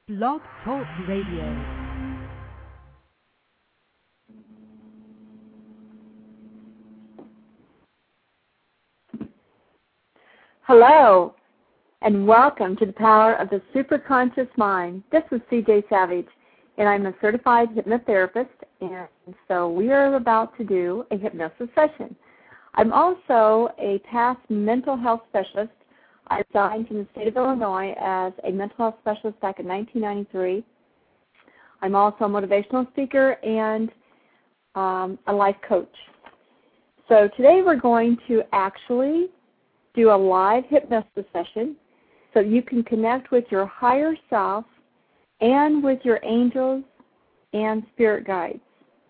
Blog Talk Radio. Hello, and welcome to the Power of the Superconscious Mind. This is C.J. Savage, and I'm a certified hypnotherapist, and so we are about to do a hypnosis session. I'm also a past mental health specialist. I resigned from the state of Illinois as a mental health specialist back in 1993. I'm also a motivational speaker and a life coach. So today we're going to actually do a live hypnosis session so you can connect with your higher self and with your angels and spirit guides.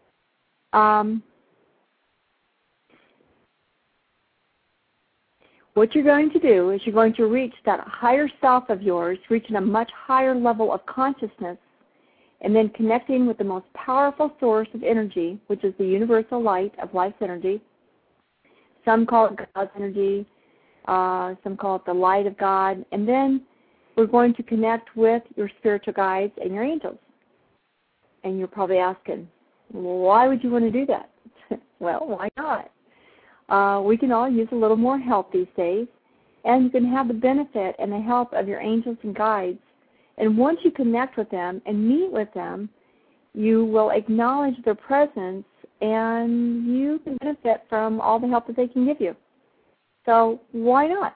What you're going to do is you're going to reach that higher self of yours, reaching a much higher level of consciousness, and then connecting with the most powerful source of energy, which is the universal light of life's energy. Some call it God's energy, some call it the light of God, and then we're going to connect with your spiritual guides and your angels. And you're probably asking, well, why would you want to do that? Well, why not? We can all use a little more help these days, and you can have the benefit and the help of your angels and guides. And once you connect with them and meet with them, you will acknowledge their presence, and you can benefit from all the help that they can give you. So why not?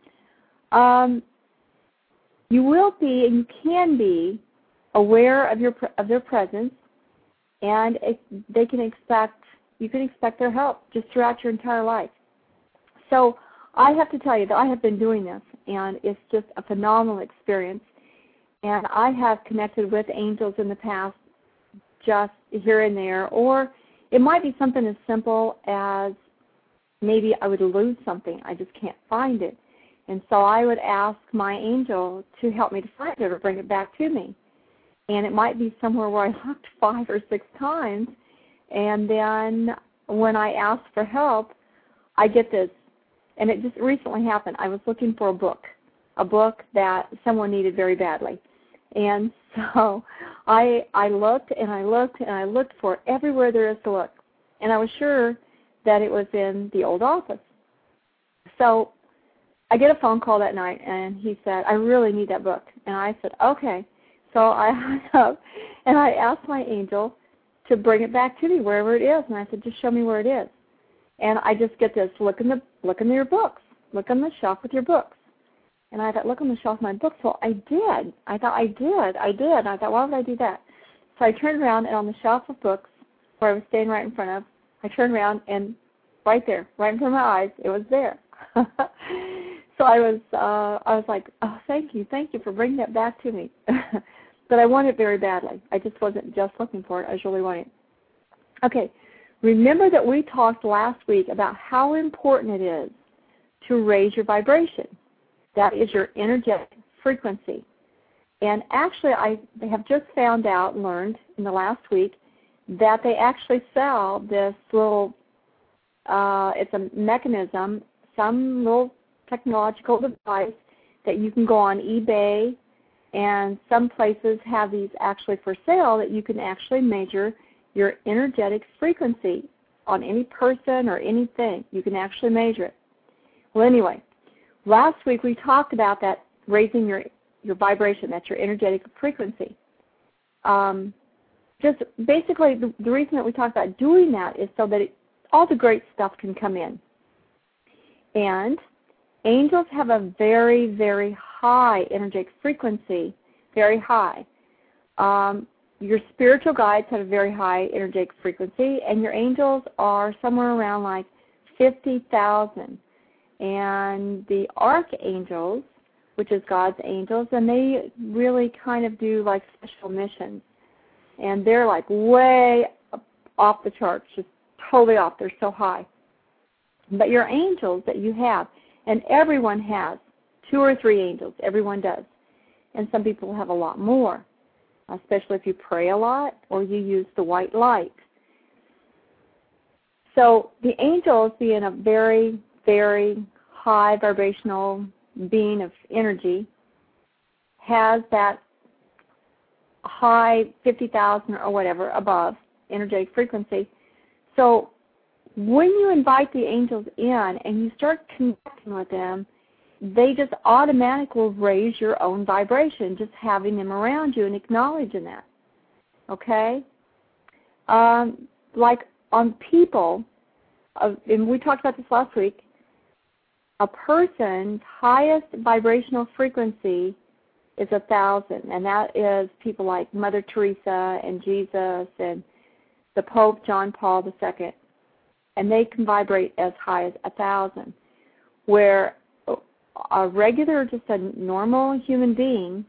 You will be and you can be aware of their presence, and you can expect their help just throughout your entire life. So I have to tell you that I have been doing this, and it's just a phenomenal experience. And I have connected with angels in the past just here and there, or it might be something as simple as maybe I would lose something. I just can't find it. And so I would ask my angel to help me to find it or bring it back to me. And it might be somewhere where I looked 5 or 6 times, and then when I ask for help, I get this. And it just recently happened. I was looking for a book that someone needed very badly. And so I looked and I looked and I looked for everywhere there is to look. And I was sure that it was in the old office. So I get a phone call that night, and he said, I really need that book. And I said, okay. So I hung up, and I asked my angel to bring it back to me wherever it is. And I said, just show me where it is. And I just get this, look in your books. Look on the shelf with your books. And I thought, look on the shelf with my books. Well, I did. I thought, I did. And I thought, why would I do that? So I turned around, and on the shelf of books where I was standing right in front of, I turned around, and right there, right in front of my eyes, it was there. So I was like, oh, thank you for bringing that back to me. But I want it very badly. I just wasn't just looking for it. I was really wanting it. Okay, remember that we talked last week about how important it is to raise your vibration. That is your energetic frequency. And actually, I have just found out and learned in the last week that they actually sell this little, it's a mechanism, some little technological device that you can go on eBay, and some places have these actually for sale that you can actually measure your energetic frequency on any person or anything. You can actually measure it. Well, anyway, last week we talked about that, raising your vibration, that's your energetic frequency. Just basically the reason that we talked about doing that is so that all the great stuff can come in. And angels have a very, very high energetic frequency, very high. Your spiritual guides have a very high energetic frequency, and your angels are somewhere around like 50,000. And the archangels, which is God's angels, and they really kind of do like special missions. And they're like way off the charts, just totally off. They're so high. But your angels that you have, and everyone has 2 or 3 angels. Everyone does. And some people have a lot more, especially if you pray a lot or you use the white light. So the angels, being a very, very high vibrational being of energy, has that high 50,000 or whatever above energetic frequency. So when you invite the angels in and you start connecting with them, they just automatically will raise your own vibration, just having them around you and acknowledging that. Okay? Like on people, and we talked about this last week, a person's highest vibrational frequency is 1,000, and that is people like Mother Teresa and Jesus and the Pope John Paul II, and they can vibrate as high as 1,000, where a regular, just a normal human being,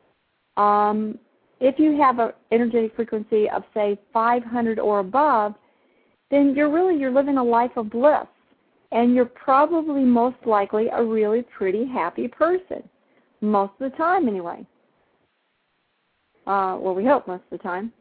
if you have an energetic frequency of, say, 500 or above, then you're living a life of bliss, and you're probably most likely a really pretty happy person, most of the time anyway. Well, we hope most of the time.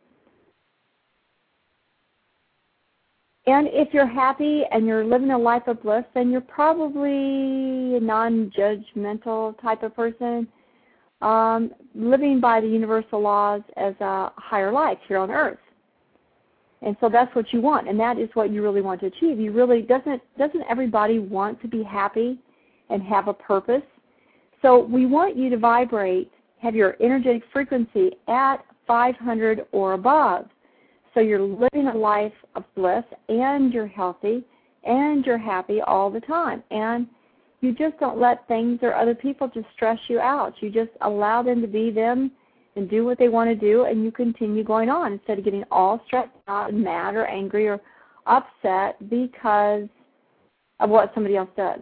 And if you're happy and you're living a life of bliss, then you're probably a non-judgmental type of person, living by the universal laws as a higher life here on Earth. And so that's what you want, and that is what you really want to achieve. You really doesn't everybody want to be happy and have a purpose? So we want you to vibrate, have your energetic frequency at 500 or above. So you're living a life of bliss, and you're healthy, and you're happy all the time. And you just don't let things or other people just stress you out. You just allow them to be them and do what they want to do, and you continue going on instead of getting all stressed out and mad or angry or upset because of what somebody else does.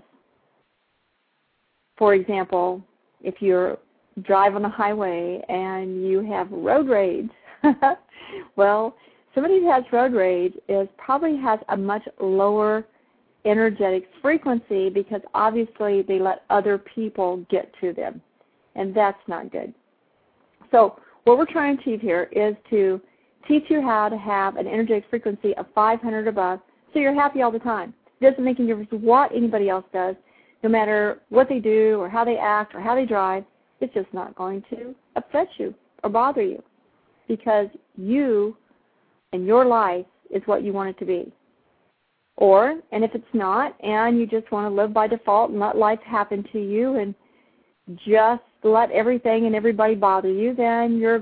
For example, if you're driving on the highway and you have road rage, well, somebody who has road rage probably has a much lower energetic frequency because obviously they let other people get to them, and that's not good. So what we're trying to achieve here is to teach you how to have an energetic frequency of 500 above so you're happy all the time. It doesn't make any difference what anybody else does, no matter what they do or how they act or how they drive. It's just not going to upset you or bother you because you and your life is what you want it to be. And if it's not, and you just want to live by default and let life happen to you and just let everything and everybody bother you, then your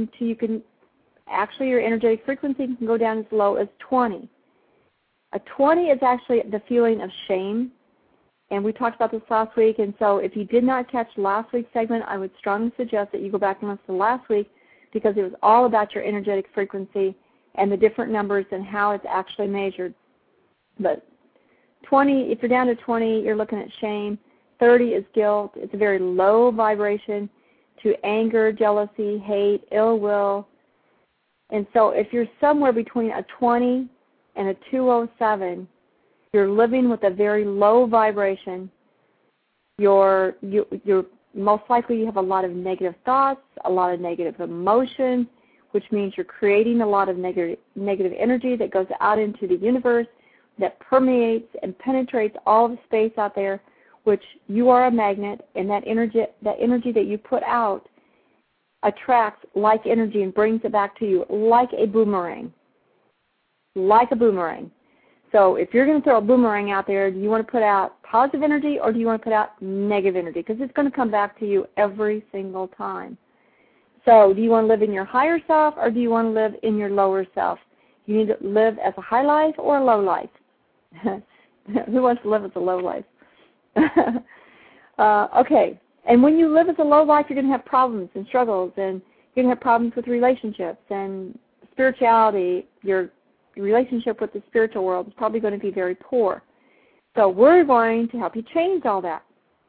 energetic frequency can go down as low as 20. A 20 is actually the feeling of shame, and we talked about this last week, and so if you did not catch last week's segment, I would strongly suggest that you go back and listen to last week because it was all about your energetic frequency and the different numbers and how it's actually measured. But 20, if you're down to 20, you're looking at shame. 30 is guilt. It's a very low vibration to anger, jealousy, hate, ill will. And so if you're somewhere between a 20 and a 207, you're living with a very low vibration. You're most likely you have a lot of negative thoughts, a lot of negative emotions, which means you're creating a lot of negative energy that goes out into the universe, that permeates and penetrates all the space out there, which you are a magnet, and that energy that you put out attracts like energy and brings it back to you like a boomerang. Like a boomerang. So if you're going to throw a boomerang out there, do you want to put out positive energy or do you want to put out negative energy? Because it's going to come back to you every single time. So do you want to live in your higher self or do you want to live in your lower self? You need to live as a high life or a low life. Who wants to live as a low life? Okay. And when you live as a low life, you're going to have problems and struggles, and you're going to have problems with relationships and spirituality. Your relationship with the spiritual world is probably going to be very poor. So we're going to help you change all that.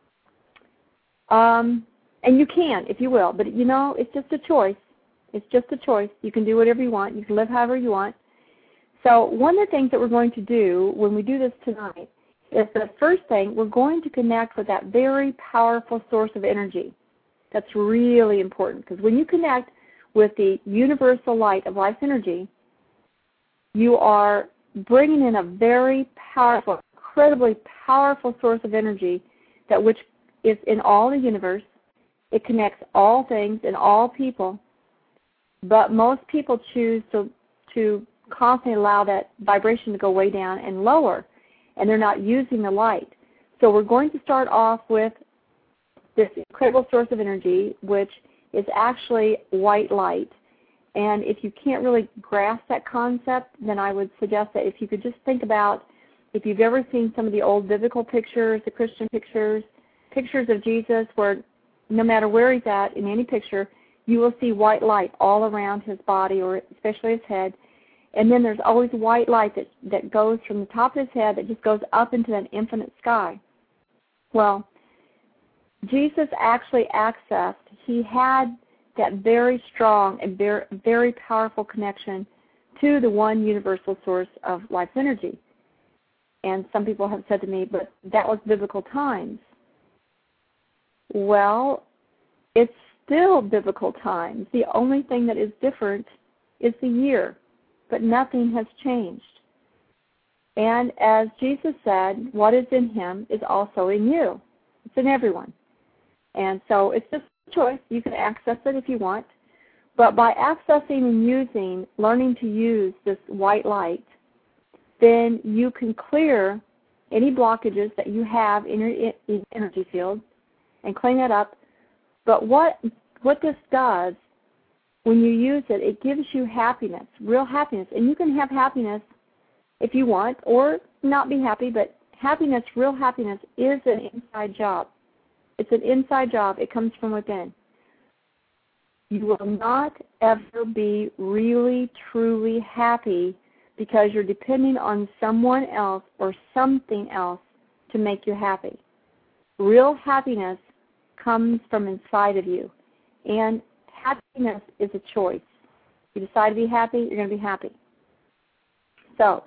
And you can, if you will, but it's just a choice. It's just a choice. You can do whatever you want. You can live however you want. So one of the things that we're going to do when we do this tonight is the first thing, we're going to connect with that very powerful source of energy. That's really important because when you connect with the universal light of life's energy, you are bringing in a very powerful, incredibly powerful source of energy that which is in all the universe. It connects all things and all people. But most people choose to constantly allow that vibration to go way down and lower, and they're not using the light. So we're going to start off with this incredible source of energy, which is actually white light. And if you can't really grasp that concept, then I would suggest that if you could just think about, if you've ever seen some of the old biblical pictures, the Christian pictures of Jesus, where no matter where he's at in any picture, you will see white light all around his body, or especially his head. And then there's always white light that goes from the top of his head that just goes up into that infinite sky. Well, Jesus actually accessed, he had that very strong and very, very powerful connection to the one universal source of life's energy. And some people have said to me, but that was biblical times. Well, it's still biblical times. The only thing that is different is the year, but nothing has changed. And as Jesus said, what is in him is also in you. It's in everyone. And so it's just a choice. You can access it if you want. But by accessing and learning to use this white light, then you can clear any blockages that you have in your energy field and clean that up. But what this does, when you use it, it gives you happiness, real happiness. And you can have happiness if you want, or not be happy, but happiness, real happiness, is an inside job. It's an inside job. It comes from within. You will not ever be really, truly happy because you're depending on someone else or something else to make you happy. Real happiness comes from inside of you. And happiness is a choice. You decide to be happy, you're going to be happy. So,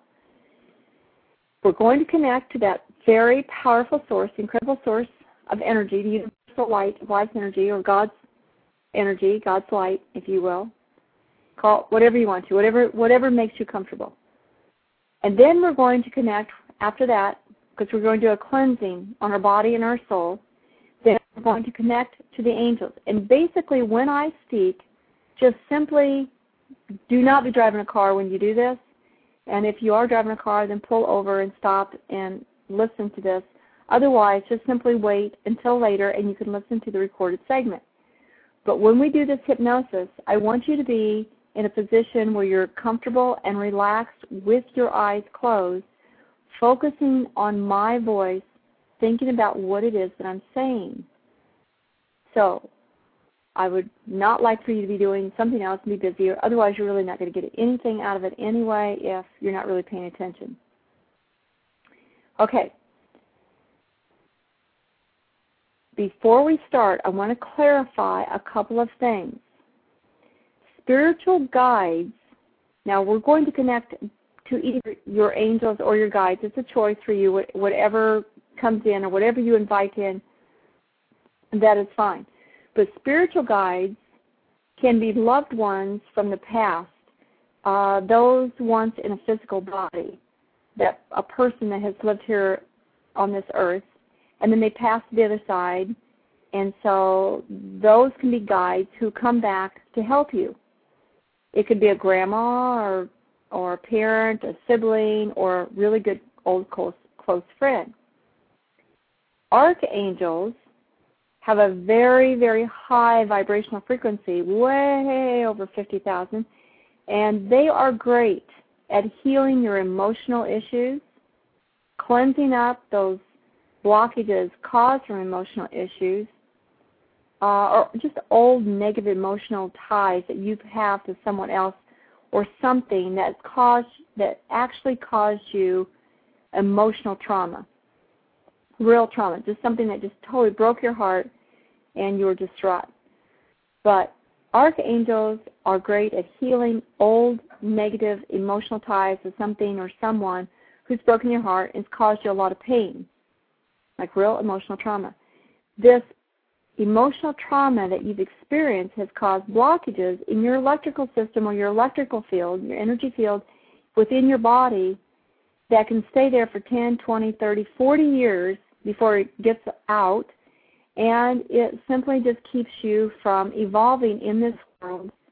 we're going to connect to that very powerful source, incredible source of energy, the universal light of life's energy, or God's energy, God's light, if you will. Call it whatever you want to, whatever makes you comfortable. And then we're going to connect after that, because we're going to do a cleansing on our body and our soul. Then we're going to connect to the angels. And basically, when I speak, just simply do not be driving a car when you do this. And if you are driving a car, then pull over and stop and listen to this. Otherwise, just simply wait until later and you can listen to the recorded segment. But when we do this hypnosis, I want you to be in a position where you're comfortable and relaxed with your eyes closed, focusing on my voice, thinking about what it is that I'm saying. So, I would not like for you to be doing something else and be busy, or otherwise you're really not going to get anything out of it anyway if you're not really paying attention. Okay. Before we start, I want to clarify a couple of things. Spiritual guides, now we're going to connect to either your angels or your guides. It's a choice for you, whatever comes in or whatever you invite in, that is fine. But spiritual guides can be loved ones from the past, those once in a physical body, that a person that has lived here on this earth, and then they pass to the other side, and so those can be guides who come back to help you. It could be a grandma or a parent, a sibling, or a really good old close friend. Archangels have a very, very high vibrational frequency, way over 50,000, and they are great at healing your emotional issues, cleansing up those blockages caused from emotional issues, or just old negative emotional ties that you have to someone else or something that actually caused you emotional trauma, real trauma, just something that just totally broke your heart and you were distraught. But archangels are great at healing old negative emotional ties to something or someone who's broken your heart and has caused you a lot of pain, like real emotional trauma. This emotional trauma that you've experienced has caused blockages in your electrical system or your electrical field, your energy field within your body that can stay there for 10, 20, 30, 40 years before it gets out, and it simply just keeps you from evolving in this world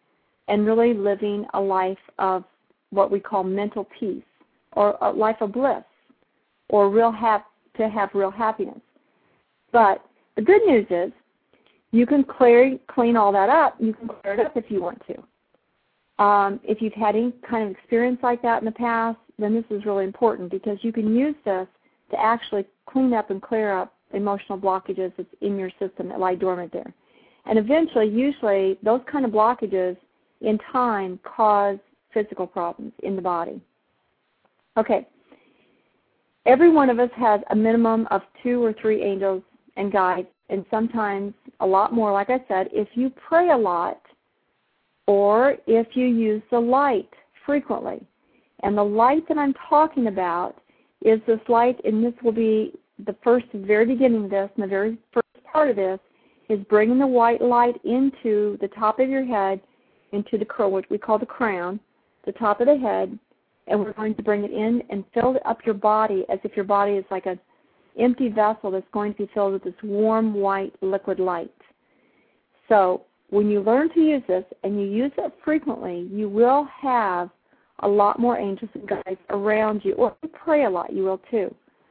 and really living a life of what we call mental peace, or a life of bliss, or to have real happiness. But the good news is you can clean all that up. You can clear it up if you want to. If you've had any kind of experience like that in the past, then this is really important, because you can use this to actually clean up and clear up emotional blockages that's in your system that lie dormant there. And eventually, usually, those kind of blockages in time cause physical problems in the body. Okay. Every one of us has a minimum of 2 or 3 angels and guides, and sometimes a lot more, like I said, if you pray a lot or if you use the light frequently. And the light that I'm talking about is this light, and this will be the very beginning of this, and the very first part of this is bringing the white light into the top of your head, into the what we call the crown, the top of the head, and we're going to bring it in and fill up your body as if your body is like an empty vessel that's going to be filled with this warm, white, liquid light. So when you learn to use this and you use it frequently, you will have a lot more angels and guides around you. Or if you pray a lot, you will too.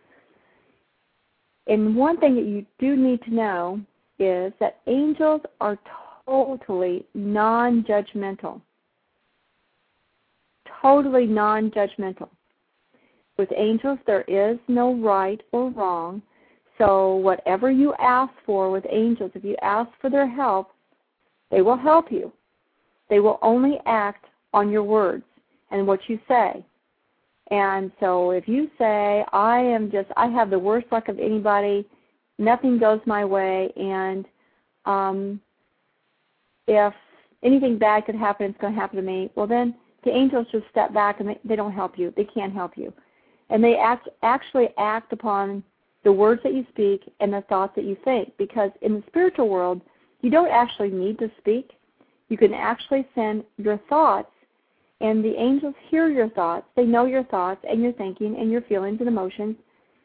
And one thing that you do need to know is that angels are totally non-judgmental. Totally non-judgmental. With angels, there is no right or wrong. So whatever you ask for with angels, if you ask for their help, they will help you. They will only act on your words and what you say. And so if you say, I have the worst luck of anybody, nothing goes my way, and if anything bad could happen, it's going to happen to me, well then the angels just step back and they don't help you. They can't help you. And they actually act upon the words that you speak and the thoughts that you think, because in the spiritual world, you don't actually need to speak. You can actually send your thoughts, and the angels hear your thoughts. They know your thoughts and your thinking and your feelings and emotions.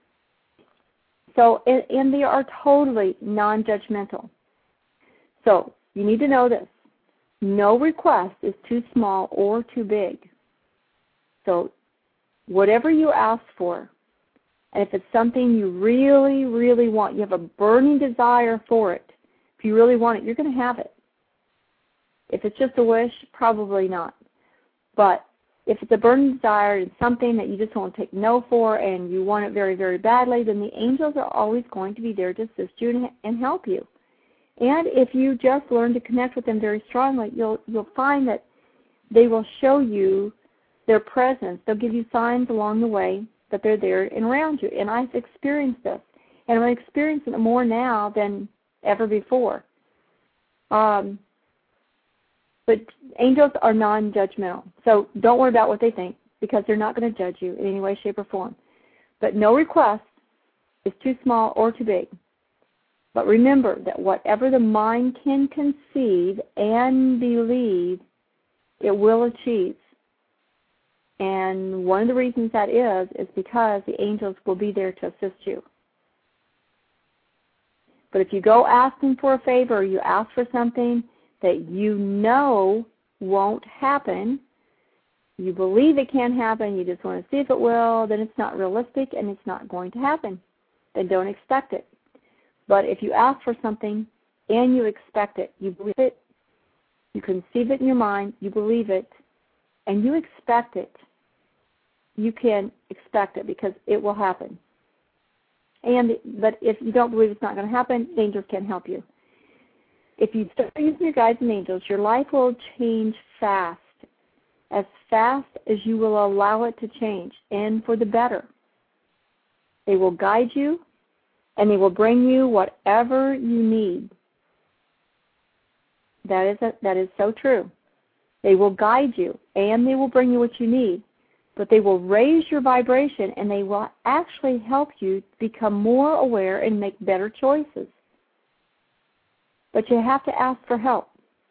So, and they are totally non-judgmental. So you need to know this. No request is too small or too big. So whatever you ask for, and if it's something you really, really want, you have a burning desire for it, if you really want it, you're going to have it. If it's just a wish, probably not. But if it's a burning desire and something that you just won't take no for and you want it very, very badly, then the angels are always going to be there to assist you and help you. And if you just learn to connect with them very strongly, you'll find that they will show you their presence. They'll give you signs along the way that they're there and around you. And I've experienced this. And I'm experiencing it more now than ever before. But angels are non-judgmental. So don't worry about what they think, because they're not going to judge you in any way, shape, or form. But no request is too small or too big. But remember that whatever the mind can conceive and believe, it will achieve. And one of the reasons that is because the angels will be there to assist you. But if you go asking for a favor, or you ask for something that you know won't happen, you believe it can happen, you just want to see if it will, then it's not realistic and it's not going to happen. Then don't expect it. But if you ask for something and you expect it, you believe it, you conceive it in your mind, you believe it, and you expect it, you can expect it because it will happen. But if you don't believe it's not going to happen, angels can't help you. If you start using your guides and angels, your life will change fast as you will allow it to change, and for the better. They will guide you, and they will bring you whatever you need. That is so true. They will guide you, and they will bring you what you need, but they will raise your vibration, and they will actually help you become more aware and make better choices. But you have to ask for help.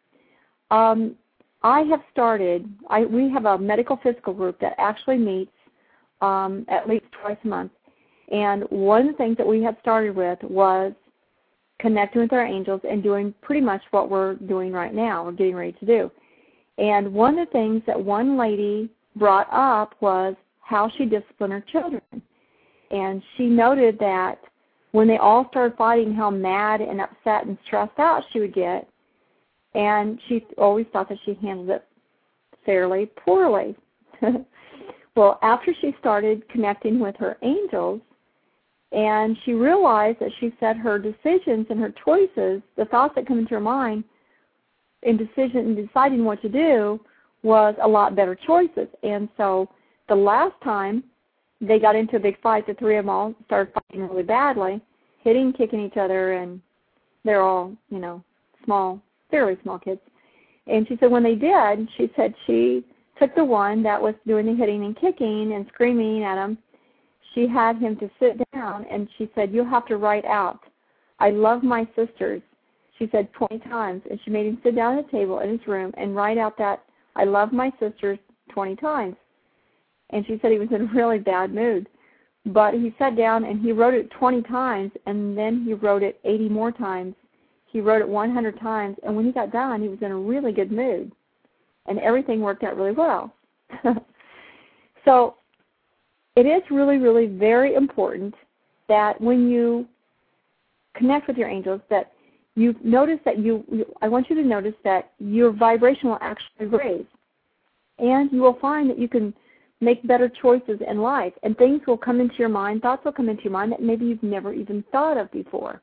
We have a medical physical group that actually meets at least twice a month. And one of the things that we had started with was connecting with our angels and doing pretty much what we're doing right now, we're getting ready to do. And one of the things that one lady brought up was how she disciplined her children. And she noted that when they all started fighting, how mad and upset and stressed out she would get. And she always thought that she handled it fairly poorly. Well, after she started connecting with her angels, and she realized that she said her decisions and her choices, the thoughts that come into her mind in deciding what to do, was a lot better choices. And so the last time they got into a big fight, the three of them all started fighting really badly, hitting, kicking each other, and they're all, small, fairly small kids. And she said when they did, she said she took the one that was doing the hitting and kicking and screaming at him. She had him to sit down, and she said, "You have to write out, 'I love my sisters,'" she said 20 times. And she made him sit down at a table in his room and write out that, "I love my sisters," 20 times. And she said he was in a really bad mood. But he sat down and he wrote it 20 times, and then he wrote it 80 more times. He wrote it 100 times, and when he got done, he was in a really good mood. And everything worked out really well. So it is really, really very important that when you connect with your angels, that you notice that I want you to notice that your vibration will actually raise. And you will find that you can make better choices in life, and things will come into your mind, thoughts will come into your mind that maybe you've never even thought of before.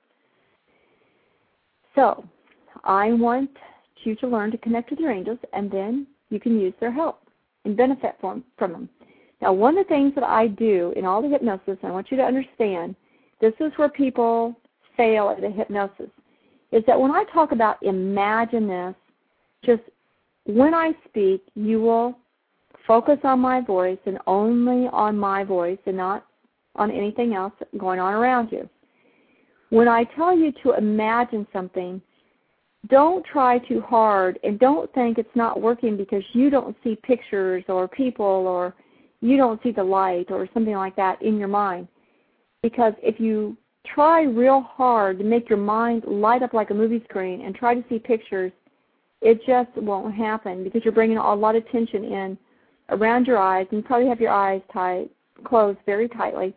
So I want you to learn to connect with your angels, and then you can use their help and benefit from them. Now, one of the things that I do in all the hypnosis, and I want you to understand, this is where people fail at the hypnosis, is that when I talk about imagine this, just when I speak, you will focus on my voice and only on my voice and not on anything else going on around you. When I tell you to imagine something, don't try too hard and don't think it's not working because you don't see pictures or people or you don't see the light or something like that in your mind. Because if you try real hard to make your mind light up like a movie screen and try to see pictures, it just won't happen because you're bringing a lot of tension in around your eyes, and you probably have your eyes closed very tightly.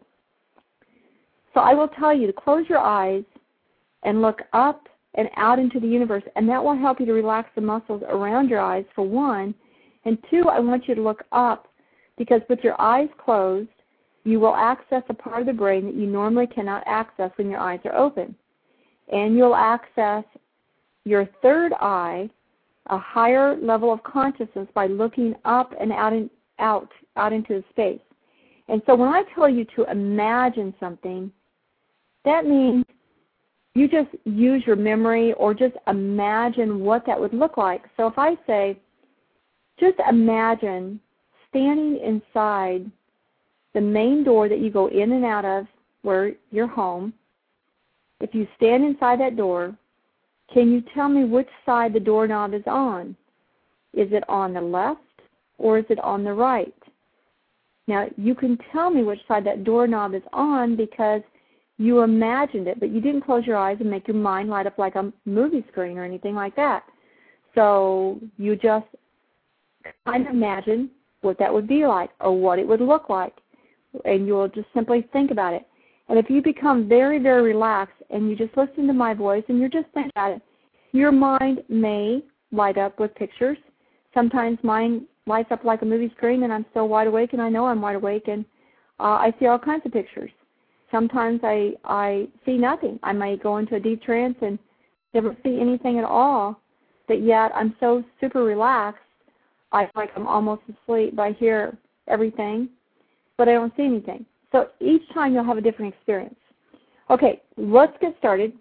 So I will tell you to close your eyes and look up and out into the universe, and that will help you to relax the muscles around your eyes, for one. And two, I want you to look up, because with your eyes closed, you will access a part of the brain that you normally cannot access when your eyes are open. And you'll access your third eye, a higher level of consciousness, by looking up and out into space. And so when I tell you to imagine something, that means you just use your memory or just imagine what that would look like. So if I say, just imagine standing inside the main door that you go in and out of where you're home. If you stand inside that door, can you tell me which side the doorknob is on? Is it on the left or is it on the right? Now, you can tell me which side that doorknob is on because you imagined it, but you didn't close your eyes and make your mind light up like a movie screen or anything like that. So you just kind of imagine what that would be like or what it would look like, and you'll just simply think about it. And if you become very, very relaxed and you just listen to my voice and you're just thinking about it, your mind may light up with pictures. Sometimes mine lights up like a movie screen and I'm still wide awake and I know I'm wide awake, and I see all kinds of pictures. Sometimes I see nothing. I may go into a deep trance and never see anything at all, but yet I'm so super relaxed, I feel like I'm almost asleep. I hear everything, but I don't see anything. So each time you'll have a different experience. Okay, let's get started.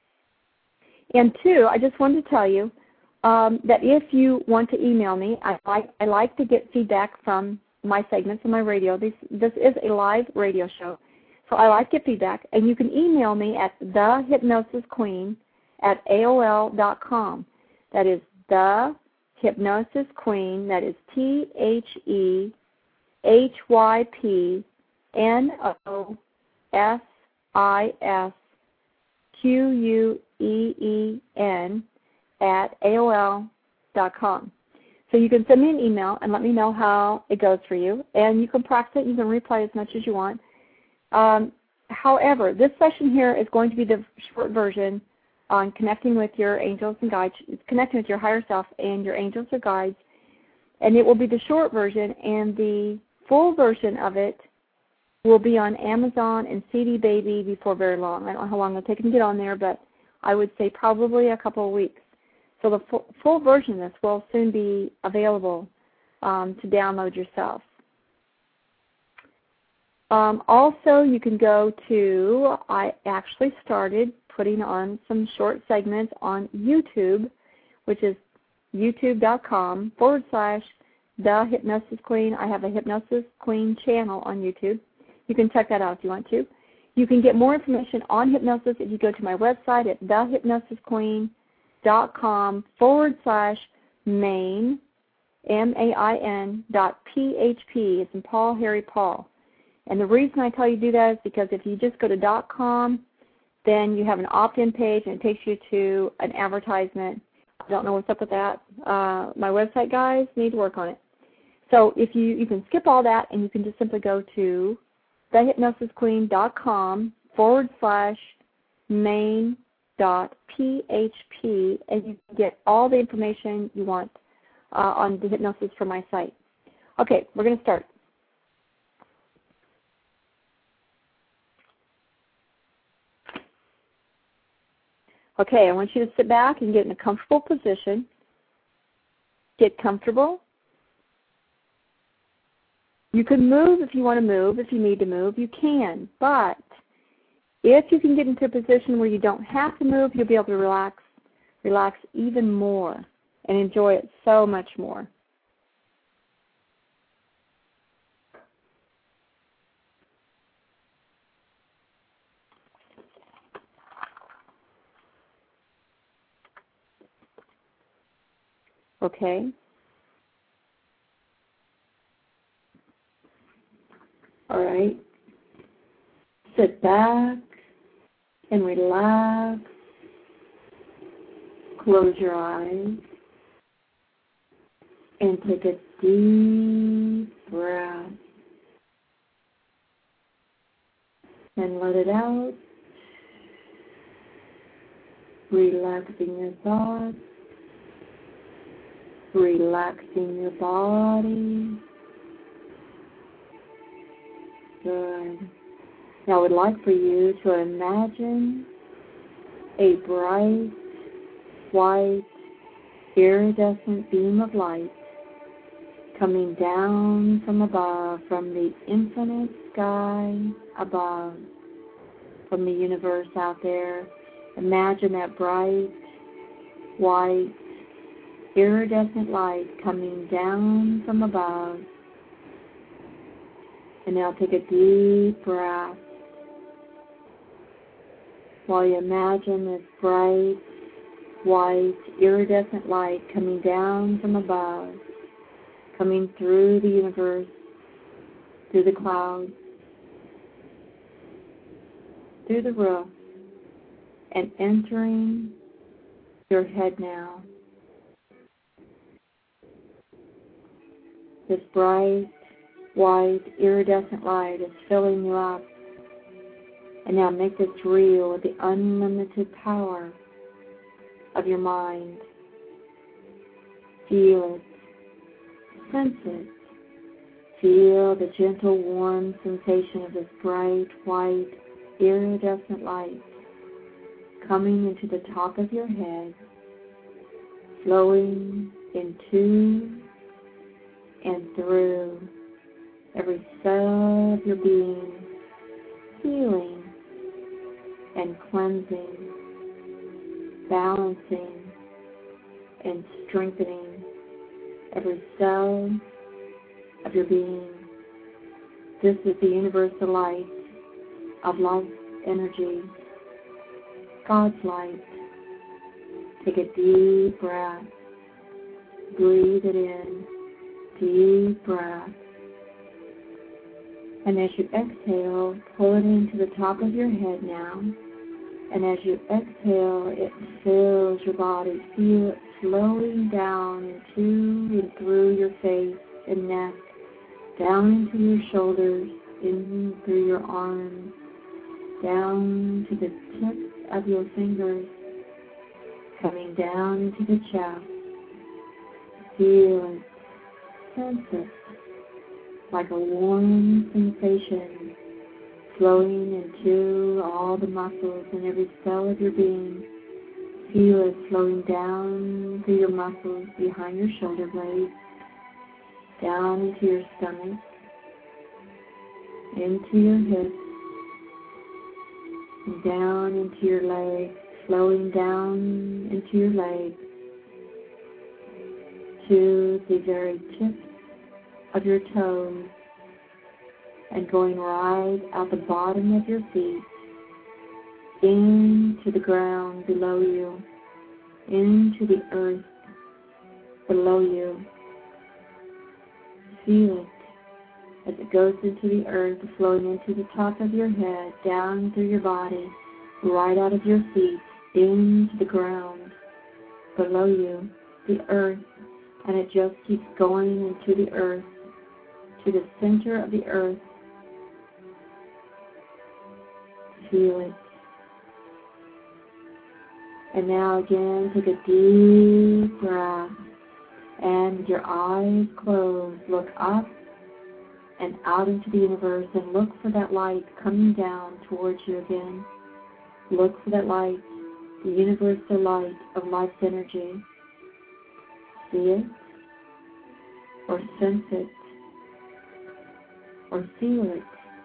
And two, I just wanted to tell you that if you want to email me, I like to get feedback from my segments on my radio. This is a live radio show, so I like to get feedback. And you can email me at thehypnosisqueen@AOL.com. That is thehypnosisqueen. That is THEHYPNOSISQUEEN @AOL.com. So you can send me an email and let me know how it goes for you. And you can practice it. You can replay as much as you want. However, this session here is going to be the short version on connecting with your angels and guides, connecting with your higher self and your angels or guides. And it will be the short version, and the full version of it will be on Amazon and CD Baby before very long. I don't know how long it'll take to get on there, but I would say probably a couple of weeks. So the full version of this will soon be available to download yourself. Also, you can go to, I actually started putting on some short segments on YouTube, which is youtube.com/The Hypnosis Queen. I have a Hypnosis Queen channel on YouTube. You can check that out if you want to. You can get more information on hypnosis if you go to my website at thehypnosisqueen.com/main, MAIN.PHP. It's in Paul, Harry, Paul. And the reason I tell you to do that is because if you just go to .com, then you have an opt-in page and it takes you to an advertisement. I don't know what's up with that. My website guys need to work on it. So if you can skip all that and you can just simply go to thehypnosisqueen.com/main.php and you can get all the information you want on the hypnosis from my site. Okay, we're going to start. Okay, I want you to sit back and get in a comfortable position. Get comfortable. You can move if you want to move. If you need to move, you can. But if you can get into a position where you don't have to move, you'll be able to relax even more and enjoy it so much more. Okay. All right. Sit back and relax. Close your eyes and take a deep breath and let it out, relaxing your thoughts, relaxing your body. Good. Now I would like for you to imagine a bright, white, iridescent beam of light coming down from above, from the infinite sky above, from the universe out there. Imagine that bright, white, iridescent light coming down from above. And now take a deep breath while you imagine this bright, white, iridescent light coming down from above, coming through the universe, through the clouds, through the roof, and entering your head now. This bright, white, iridescent light is filling you up. And now make this real with the unlimited power of your mind. Feel it. Sense it. Feel the gentle, warm sensation of this bright, white, iridescent light coming into the top of your head, flowing into and through every cell of your being, healing and cleansing, balancing and strengthening every cell of your being. This is the universal light of life energy, God's light. Take a deep breath. Breathe it in. Deep breath. And as you exhale, pull it into the top of your head now. And as you exhale, it fills your body. Feel it flowing down into and through your face and neck, down into your shoulders, in through your arms, down to the tips of your fingers, coming down into the chest. Feel and sense it like a warm sensation flowing into all the muscles and every cell of your being. Feel it flowing down through your muscles behind your shoulder blades, down into your stomach, into your hips, and down into your legs, flowing down into your legs to the very tips of your toes, and going right out the bottom of your feet, into the ground below you, into the earth below you. Feel it as it goes into the earth, flowing into the top of your head, down through your body, right out of your feet, into the ground below you, the earth, and it just keeps going into the earth, to the center of the earth. Feel it. And now again, take a deep breath, and with your eyes closed, look up and out into the universe and look for that light coming down towards you again. Look for that light, the universal light of life's energy. See it, or sense it, or feel it.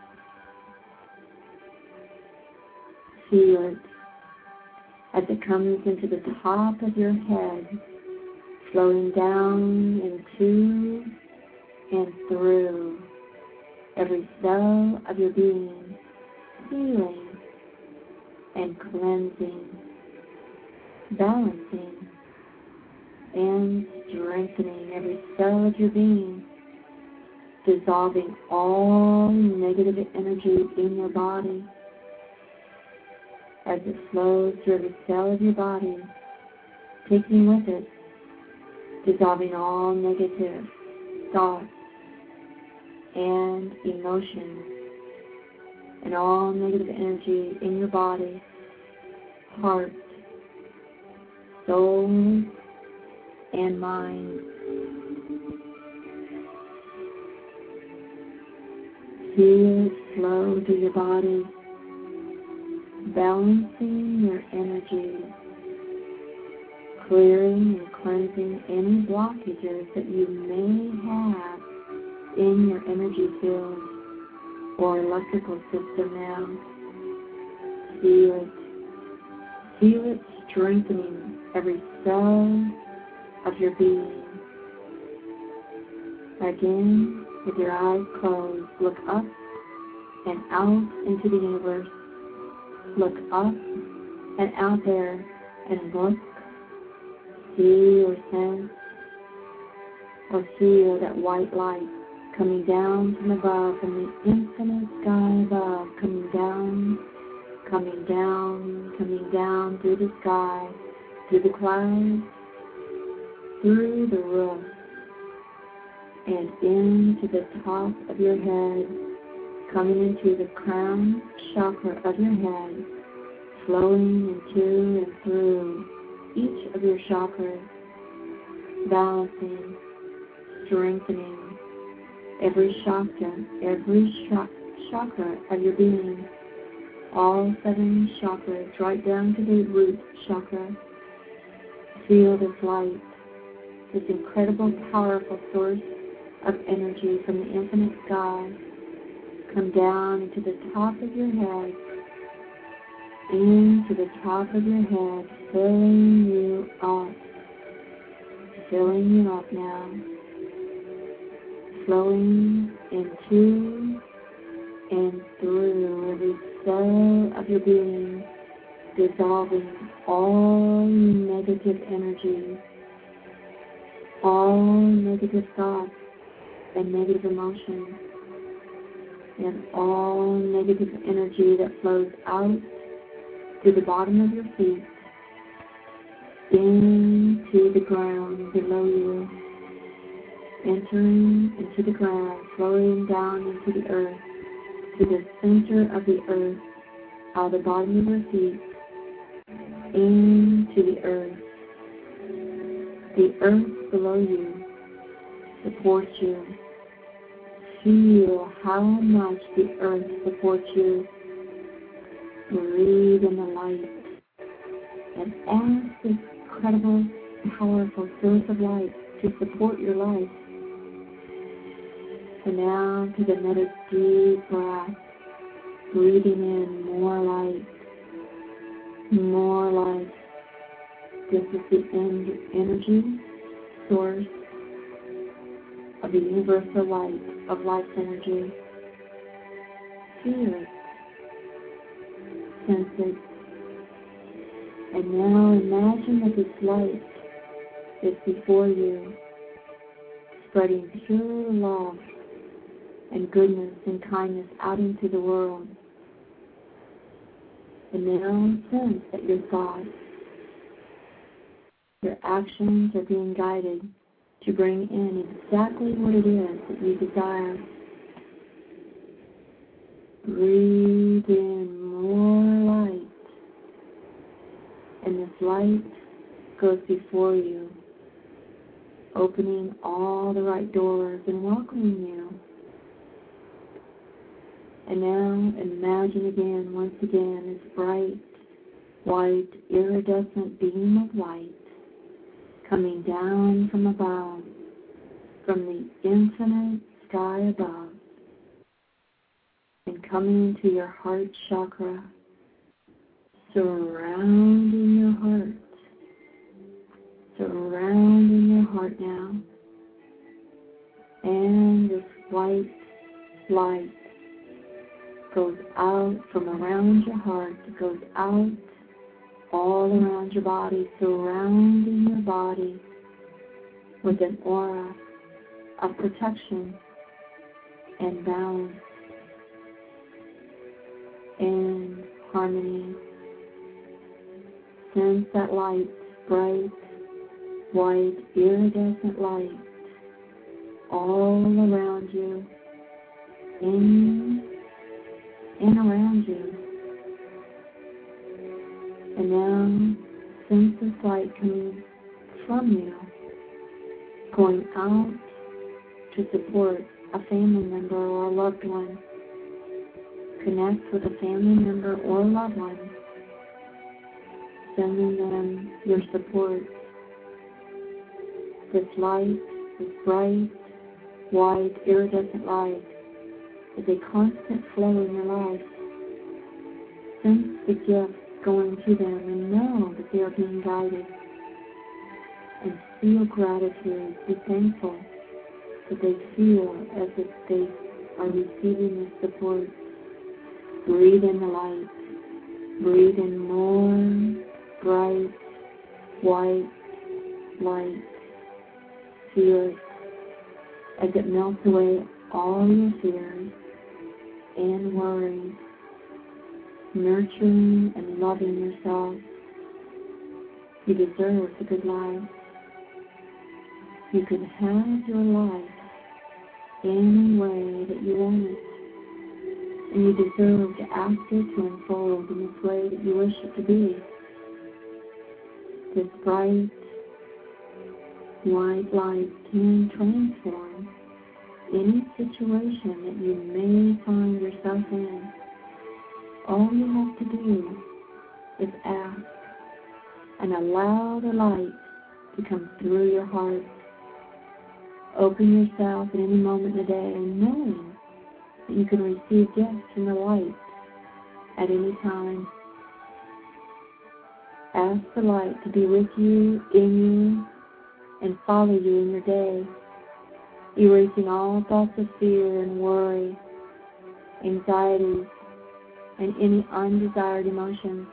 Feel it as it comes into the top of your head, flowing down into and through every cell of your being, healing and cleansing, balancing and strengthening every cell of your being, dissolving all negative energy in your body as it flows through every cell of your body, taking with it, dissolving all negative thoughts and emotions and all negative energy in your body, heart, soul, and mind. Feel it flow through your body, balancing your energy, clearing and cleansing any blockages that you may have in your energy field or electrical system now. Feel it. Feel it strengthening every cell of your being. Again, with your eyes closed, look up and out into the universe. Look up and out there and look, see or sense or feel that white light coming down from above, from the infinite sky above, coming down, coming down, coming down through the sky, through the clouds, through the roof, and into the top of your head, coming into the crown chakra of your head, flowing into and through each of your chakras, balancing, strengthening every chakra of your being, all 7 chakras, right down to the root chakra. Feel this light, this incredible, powerful source of energy from the infinite sky come down into the top of your head, into the top of your head, filling you up now, flowing into and through every cell of your being, dissolving all negative energy, all negative thoughts and negative emotions, and all negative energy that flows out to the bottom of your feet, into the ground below you, entering into the ground, flowing down into the earth, to the center of the earth, out the bottom of your feet, into the earth. The earth below you supports you. Feel how much the earth supports you. Breathe in the light. And ask this incredible, powerful source of light to support your life. And now take another deep breath, breathing in more light, more light. This is the energy source of the universal light, of life's energy. Feel it, sense it, and now imagine that this light is before you, spreading pure love and goodness and kindness out into the world. And now sense that your thoughts, your actions are being guided to bring in exactly what it is that you desire. Breathe in more light, and this light goes before you, opening all the right doors and welcoming you. And now imagine again, once again, this bright, white, iridescent beam of light coming down from above, from the infinite sky above, and coming into your heart chakra, surrounding your heart now. And this white light goes out from around your heart, it goes out all around your body, surrounding your body with an aura of protection and balance and harmony. Sense that light, bright, white, iridescent light, all around you, in and around you. And now, sense this light coming from you, going out to support a family member or a loved one. Connect with a family member or loved one, sending them your support. This light, this bright, white, iridescent light, is a constant flow in your life. Sense the gift going to them and know that they are being guided. And feel gratitude. Be thankful that they feel as if they are receiving this support. Breathe in the light. Breathe in more bright, white light. Feel it as it melts away all your fears and worries, nurturing and loving yourself. You deserve a good life. You can have your life any way that you want it. And you deserve to ask it to unfold in this way that you wish it to be. This bright, white light can transform any situation that you may find yourself in. All you have to do is ask and allow the light to come through your heart. Open yourself at any moment of the day, knowing that you can receive gifts from the light at any time. Ask the light to be with you, in you, and follow you in your day, erasing all thoughts of fear and worry, anxiety, and any undesired emotions.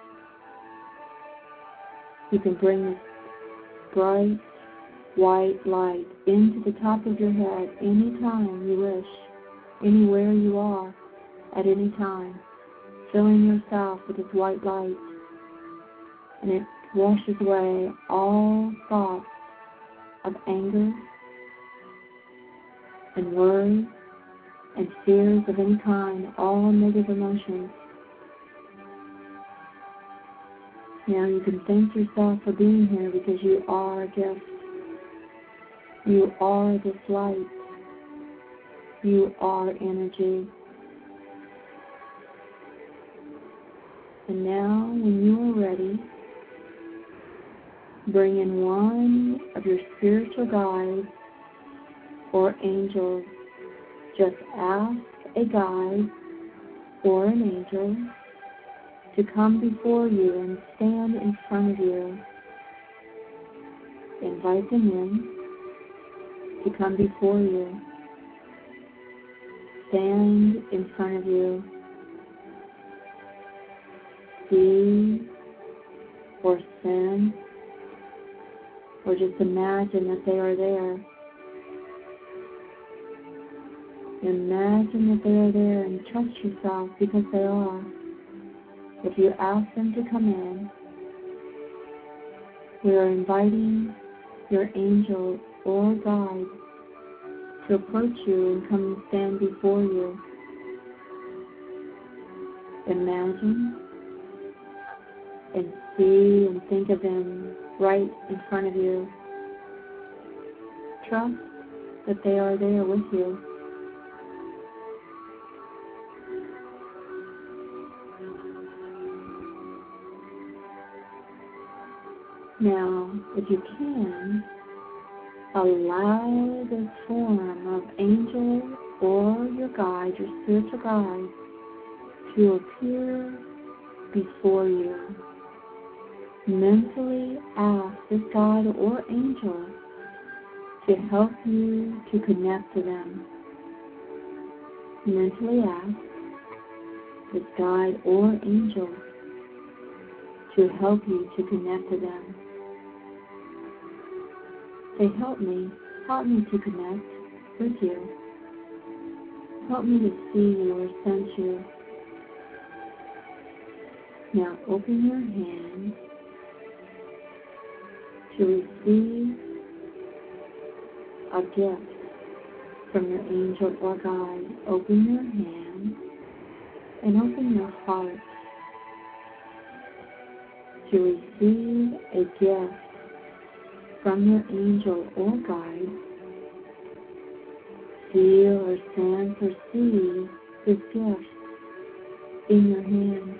You can bring this bright, white light into the top of your head anytime you wish, anywhere you are, at any time. filling yourself with this white light, and it washes away all thoughts of anger and worry and fears of any kind, all negative emotions. Now you can thank yourself for being here because you are a gift. You are this light. You are energy. And now, when you are ready, bring in one of your spiritual guides or angels. Just ask a guide or an angel to come before you and stand in front of you. Invite them in to come before you. Stand in front of you. See or sense or just imagine that they are there. Imagine that they are there and trust yourself because they are. If you ask them to come in, we are inviting your angel or guide to approach you and come and stand before you. Imagine and see and think of them right in front of you. Trust that they are there with you. Now, if you can, allow the form of angel or your guide, your spiritual guide, to appear before you. Mentally ask this guide or angel to help you to connect to them. Mentally ask this guide or angel to help you to connect to them. Say, help me to connect with you. Help me to see you or sense you. Now open your hand to receive a gift from your angel or guide. Open your hand and open your heart to receive a gift from your angel or guide. Feel or sense or see this gift in your hand.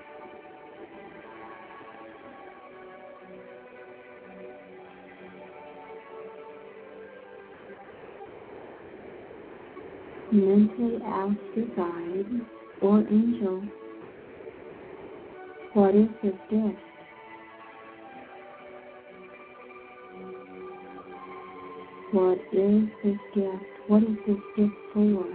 Mentally ask your guide or angel, what is this gift? What is this gift? What is this gift for?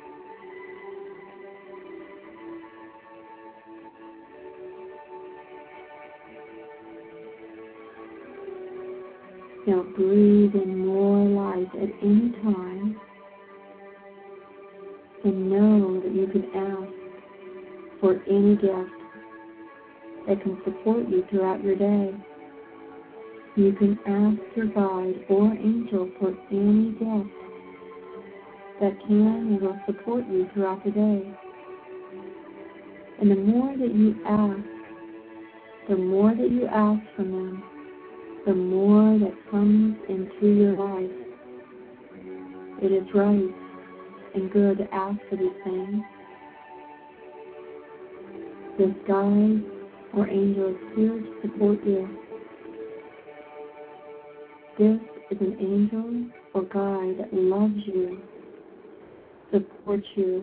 Now breathe in more light at any time and know that you can ask for any gift that can support you throughout your day. You can ask your guide or angel for any gift that can and will support you throughout the day. And the more that you ask from them, the more that comes into your life. It is right and good to ask for these things. This guide or angel is here to support you. This is an angel or guide that loves you, supports you.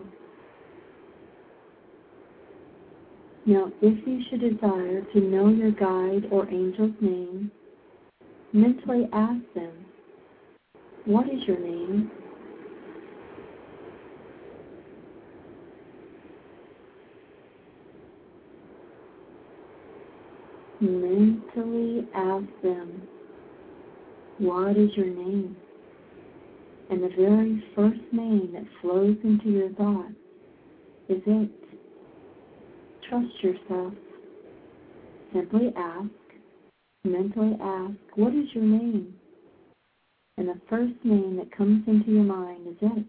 Now, if you should desire to know your guide or angel's name, mentally ask them, what is your name? Mentally ask them, what is your name? And the very first name that flows into your thought is it. trust yourself. Simply ask, mentally ask, what is your name? And the first name that comes into your mind is it.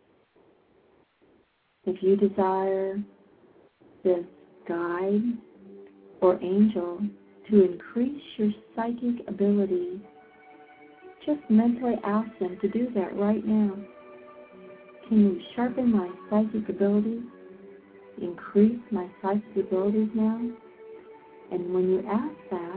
If you desire this guide or angel to increase your psychic ability, just mentally ask them to do that right now. Can you sharpen my psychic abilities? Increase my psychic abilities now? And when you ask that,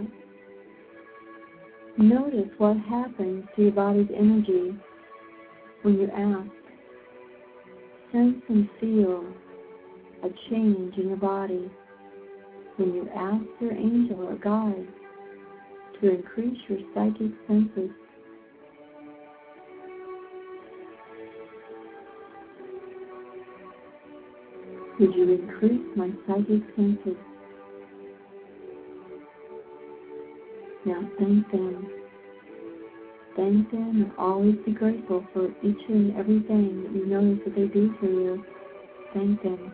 notice what happens to your body's energy when you ask. Sense and feel a change in your body when you ask your angel or guide to increase your psychic senses. Would you increase my psychic senses? Now thank them. Thank them and always be grateful for each and everything that you notice that they do for you. Thank them.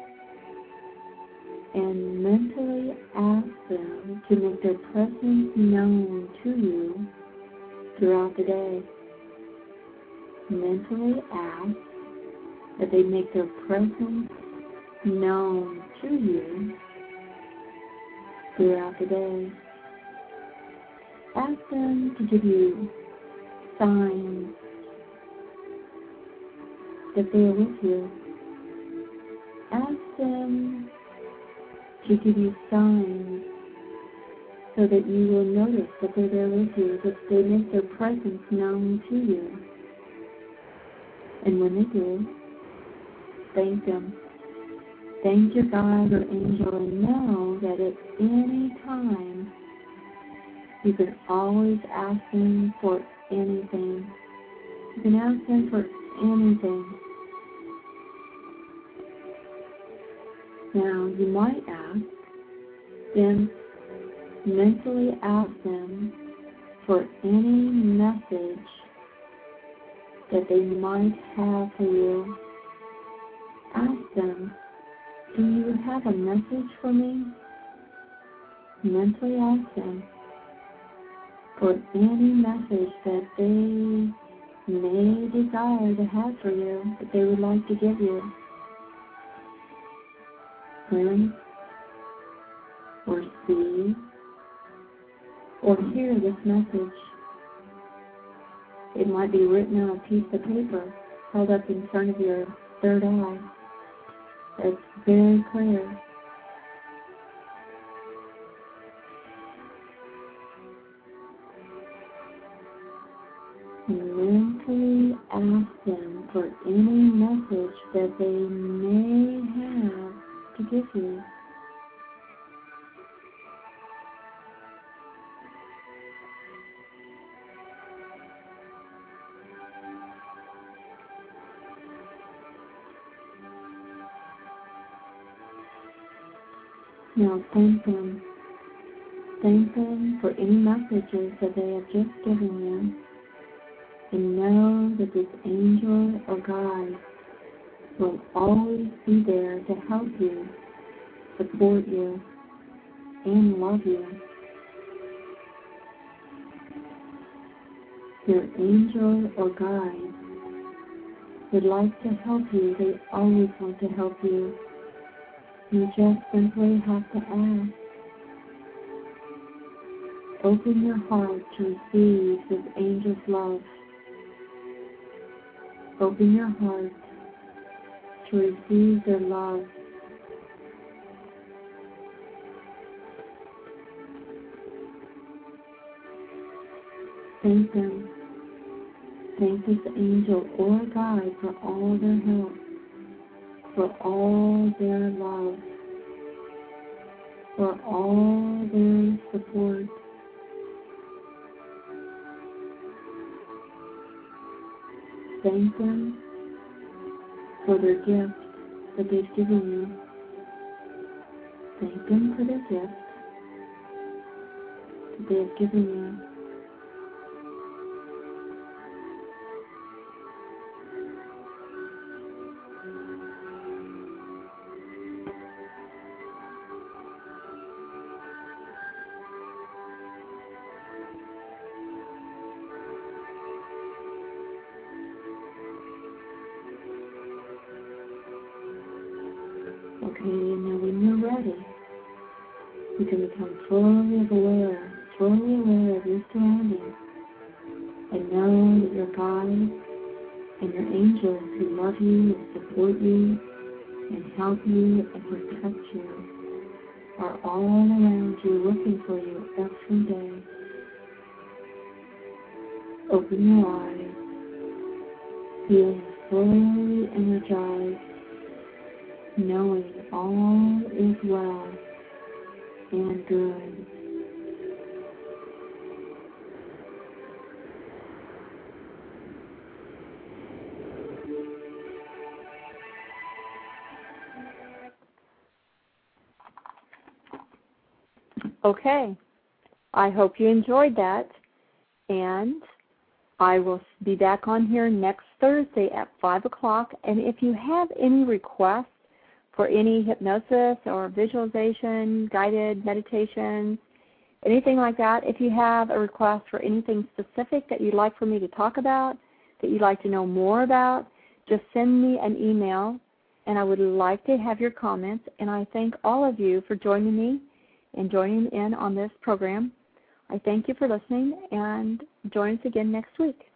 And mentally ask them to make their presence known to you throughout the day. Mentally ask that they make their presence known to you throughout the day. Ask them to give you signs that they are with you. Ask them to give you signs so that you will notice that they're there with you, that they make their presence known to you. And when they do, thank them. Thank your guide or angel and know that at any time you can always ask them for anything. You can ask them for anything. Now, you might ask them, mentally ask them for any message that they might have for you. Ask them, do you have a message for me? Mentally ask them for any message that they may desire to have for you, that they would like to give you. Hear or see or hear this message. It might be written on a piece of paper held up in front of your third eye. That's very clear. Mentally ask them for any message that they may have to give you. Now thank them. Thank them for any messages that they have just given you. And know that this angel or guide will always be there to help you, support you, and love you. Your angel or guide would like to help you. They always want to help you. You just simply have to ask. Open your heart to receive this angel's love. Open your heart to receive their love. Thank them. Thank this angel or guide for all their help, for all their love, for all their support. Thank them for their gift that they've given you. Thank them for their gift that they have given you. Okay, and now when you're ready, you can become fully aware of your surroundings, and know that your guides and your angels who love you and support you and help you and protect you are all around you looking for you every day. Open your eyes, feeling fully energized, knowing all is well and good. Okay, I hope you enjoyed that, and I will be back on here next Thursday at 5 o'clock, and if you have any requests for any hypnosis or visualization, guided meditations, anything like that, if you have a request for anything specific that you'd like for me to talk about, that you'd like to know more about, just send me an email, and I would like to have your comments, and I thank all of you for joining me and joining in on this program. I thank you for listening, and join us again next week.